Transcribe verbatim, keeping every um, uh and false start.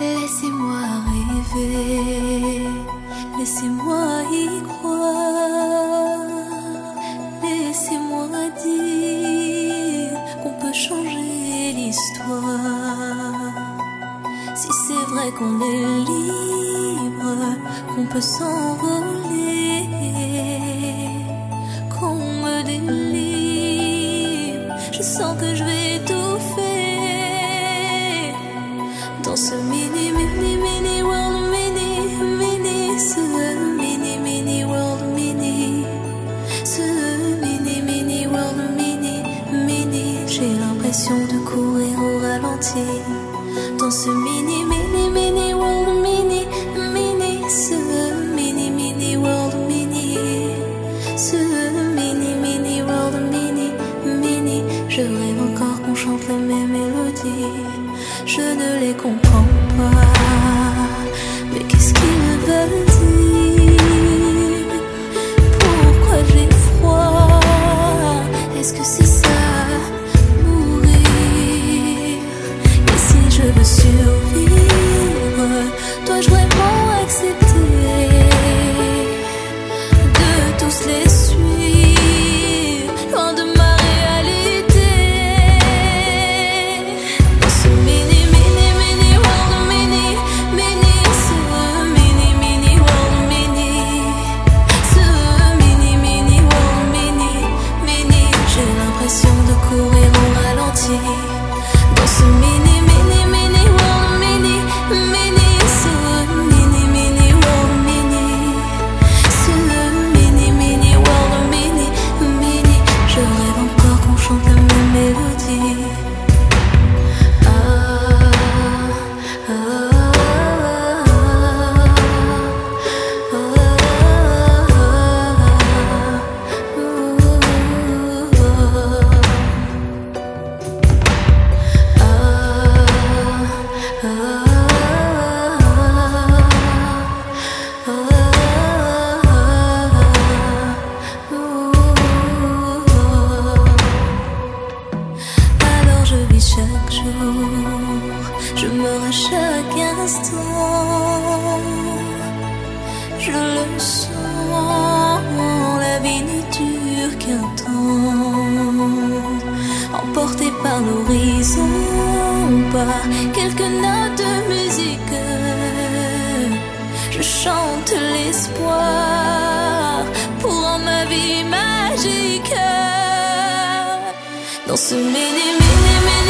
Laissez-moi rêver, laissez-moi y croire, laissez-moi dire qu'on peut changer l'histoire. Si c'est vrai qu'on est libre, qu'on peut s'envoler, qu'on me délivre, je sens que je vais étouffer dans ce mini, mini, mini world, mini, mini, ce mini, mini world, mini, ce mini, mini world, mini, mini. J'ai l'impression de courir au ralenti dans ce mini, mini, mini world, mini, mini, ce mini, mini world, mini, ce mini, mini world, mini, mini. Je rêve encore qu'on chante les mêmes mélodies. Je ne les comprends pas, mais qu'est-ce qu'ils veulent dire? Pourquoi j'ai froid? Est-ce que c'est ça, mourir? Et si je veux survivre, dois-je vraiment accepter de tous les suivre, loin de ma réalité? Dans ce mini, mini, mini world, mini, mini, ce mini, mini world, mini, ce mini, mini world, mini, mini. J'ai l'impression de courir au ralenti dans ce mini, mini, mini world, mini, mini, ce mini, mini world, mini, ce mini, mini world, mini, mini. Je rêve encore qu'on chante la même mélodie. Ah, ah, ah, ah, Alors je vis chaque jour, je meurs à chaque instant. Je le sens, la vie ne dure qu'un temps. Emporté par l'horizon, par quelques notes de musique, je chante l'espoir pour rendre ma vie magique. Dans ce mini, mini, mini